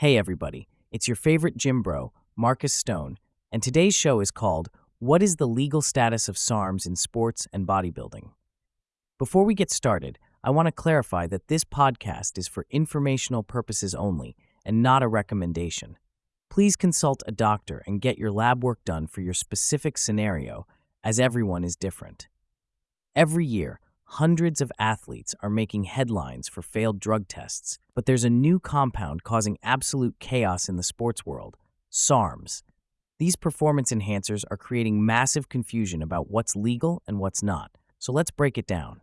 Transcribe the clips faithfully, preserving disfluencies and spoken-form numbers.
Hey everybody, it's your favorite gym bro, Marcus Stone, and today's show is called What is the Legal Status of SARMs in Sports and Bodybuilding? Before we get started, I want to clarify that this podcast is for informational purposes only and not a recommendation. Please consult a doctor and get your lab work done for your specific scenario, as everyone is different. Every year, hundreds of athletes are making headlines for failed drug tests, but there's a new compound causing absolute chaos in the sports world, SARMs. These performance enhancers are creating massive confusion about what's legal and what's not, so let's break it down.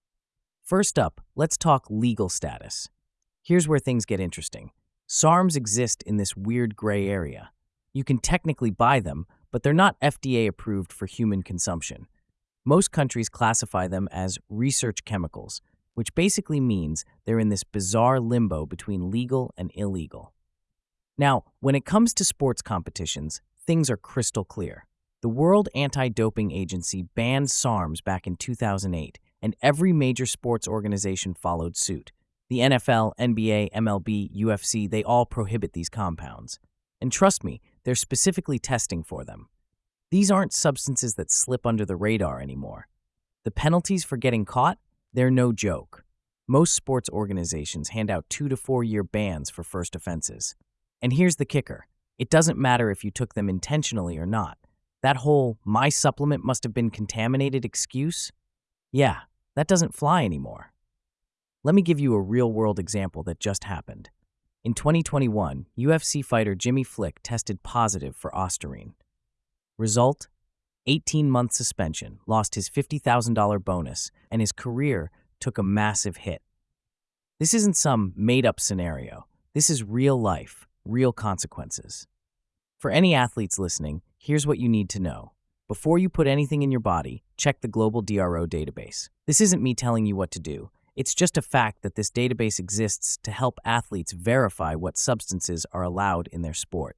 First up, let's talk legal status. Here's where things get interesting. SARMs exist in this weird gray area. You can technically buy them, but they're not F D A approved for human consumption. Most countries classify them as research chemicals, which basically means they're in this bizarre limbo between legal and illegal. Now, when it comes to sports competitions, things are crystal clear. The World Anti-Doping Agency banned SARMs back in two thousand eight, and every major sports organization followed suit. The N F L, N B A, M L B, U F C, they all prohibit these compounds. And trust me, they're specifically testing for them. These aren't substances that slip under the radar anymore. The penalties for getting caught? They're no joke. Most sports organizations hand out two to four year bans for first offenses. And here's the kicker. It doesn't matter if you took them intentionally or not. That whole, my supplement must have been contaminated excuse? Yeah, that doesn't fly anymore. Let me give you a real-world example that just happened. In twenty twenty-one, U F C fighter Jimmy Flick tested positive for Ostarine. Result? eighteen-month suspension, lost his fifty thousand dollars bonus, and his career took a massive hit. This isn't some made-up scenario. This is real life, real consequences. For any athletes listening, here's what you need to know. Before you put anything in your body, check the Global D R O database. This isn't me telling you what to do. It's just a fact that this database exists to help athletes verify what substances are allowed in their sport.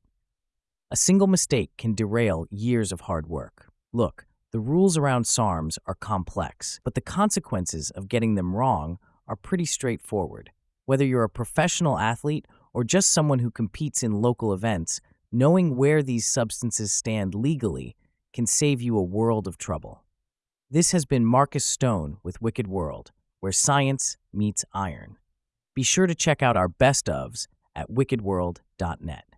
A single mistake can derail years of hard work. Look, the rules around SARMs are complex, but the consequences of getting them wrong are pretty straightforward. Whether you're a professional athlete or just someone who competes in local events, knowing where these substances stand legally can save you a world of trouble. This has been Marcus Stone with Wicked World, where science meets iron. Be sure to check out our best ofs at wicked world dot net.